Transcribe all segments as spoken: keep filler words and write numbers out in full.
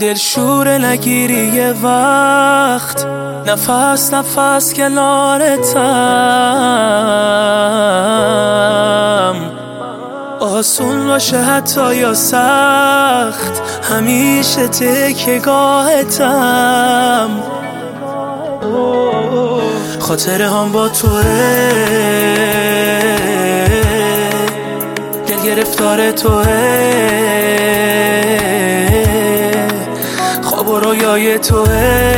دلشور نگیری یه وقت، نفس نفس کنارتم. آسون باشه حتی یا سخت، همیشه تکیه‌گاهتم. خاطره هم با توه، دل گرفتار توه، خواب و رویای توه،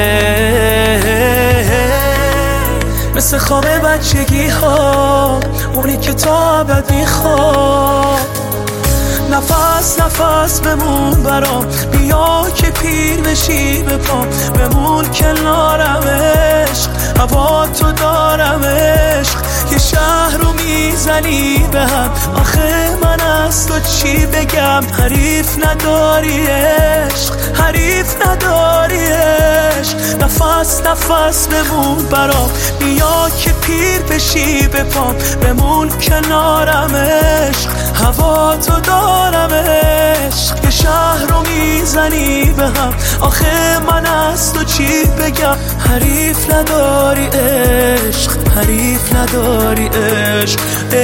مثل خواب بچگی ها، اونی که تا ابد میخواد. نفس نفس بمون برام، بیا که پیر بشی به پام، بمون کنارم عشق، هوا تو دارم عشق. یه شهر رو میزنی به هم، آخه من از تو چی بگم؟ حریف نداری عشق، حریف نداری عشق. نفس نفس بمون برام، بیا که پیر بشی به پام، بمون کنارم عشق، هوا تو دارم عشق. یه شهر رو میزنی به هم، آخه من از تو چی بگم؟ حریف نداری عشق، حریف نداری عشق.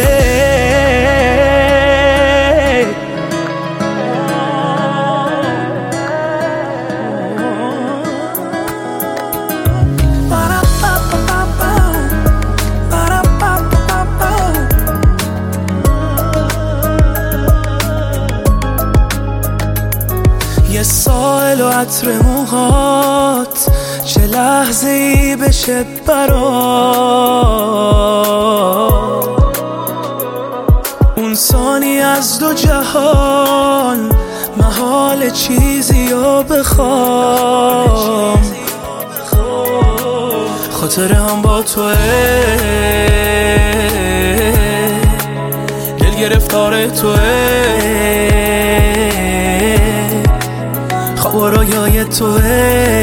یه سائل و عطر موهات، چه لحظه ای بشه برات. اون ثانی از دو جهان، محال چیزی رو بخوام. خاطره هم با توه، دل گرفتار توه، خواب و رویای توه،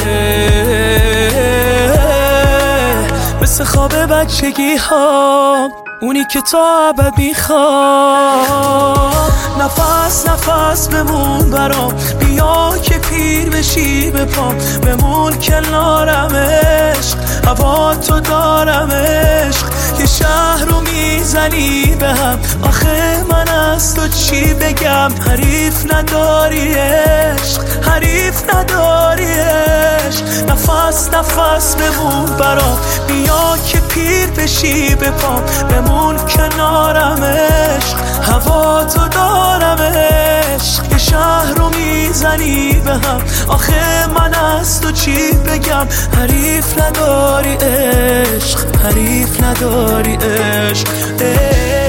مثل خواب بچگی ها، اونی که تا ابد میخواد. نفس نفس بمون برام، بیا که پیر بشی به پام، بمون کنارم عشق، هوا تو دارم عشق. یه شهر رو میزنی به هم، آخه من از تو چی بگم؟ حریف نداری عشق، حریف نداری عشق. نفس نفس بمون برام، بیا که پیر بشی به پام، بمون کنارم عشق، هوا تو دارم عشق. یه شهر رو میزنی به هم، آخه من از تو چی بگم؟ حریف نداری عشق، حریف نداری عشق.